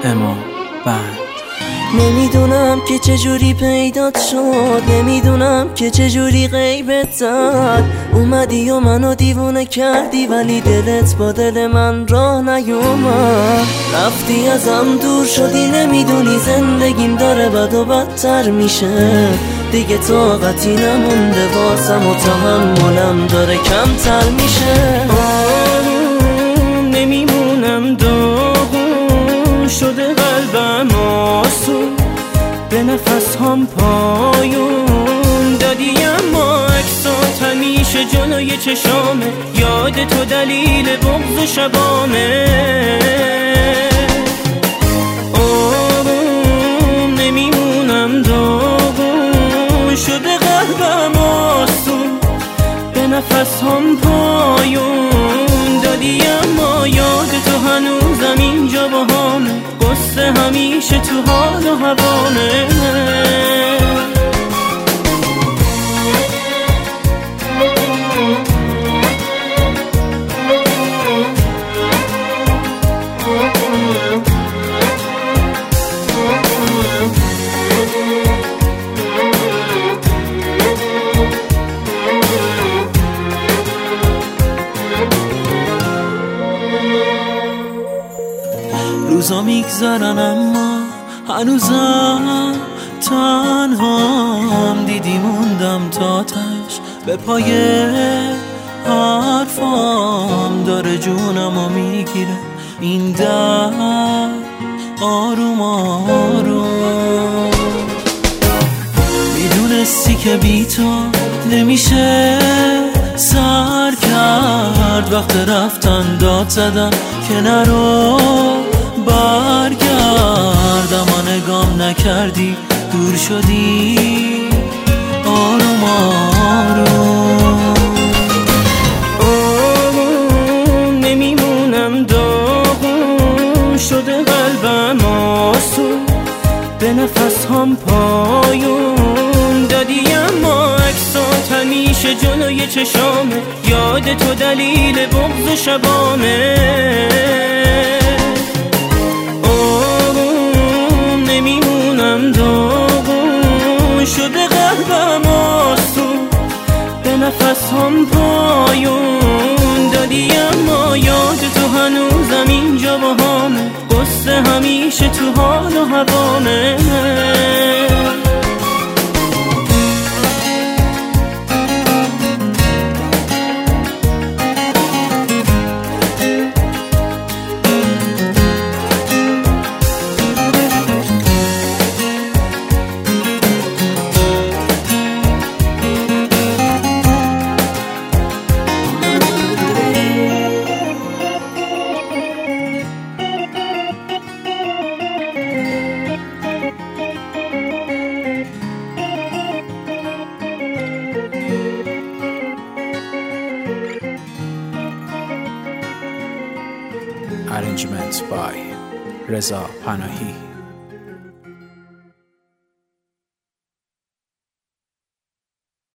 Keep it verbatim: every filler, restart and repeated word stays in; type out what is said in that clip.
اما بند. نمیدونم که چجوری پیدات شد، نمیدونم که چجوری غیبت زد. اومدی و منو دیوونه کردی ولی دلت با دل من راه نیومد. رفتی ازم دور شدی، نمیدونی زندگیم داره بد و بدتر میشه. دیگه طاقتی نمونده واسم و تحملم داره کمتر میشه. آروم نمیمونم، داغون شده قلبم آسون، به نفس هم پایون دادی اما عکسات همیشه جلوی چشامه. یاد تو دلیل بغض و شبامه. آروم نمیمونم، داغون شده قلبم آسون، به نفس هم پایون دادی اما یاد تو هنوزم اینجا با همه. قصه همیشه تو حال و هوامه. روزا میگذرن اما هنوزم تنهام، دیدی موندم تا تش به پای حرفام. داره جونمو میگیره این در آروم آروم. میدونستی که بی تو نمیشه سر کرد، وقت رفتن داد زدم که نرو برگرد. اما نگام نکردی دور شدی آروم آروم. آروم نمیمونم، داغون شده قلبم آسون، به نفس هم پایون دادی اما عکسات همیشه جلوی چشامه. یاد تو دلیل بغض و شبامه. آروم نمیمونم، داغون شده قلبم آسون، به نفس هم پایون دادی اما یاد تو هنوزم اینجا با همه. قصه همیشه تو حال و هوامه. Arrangements by Reza Panahi.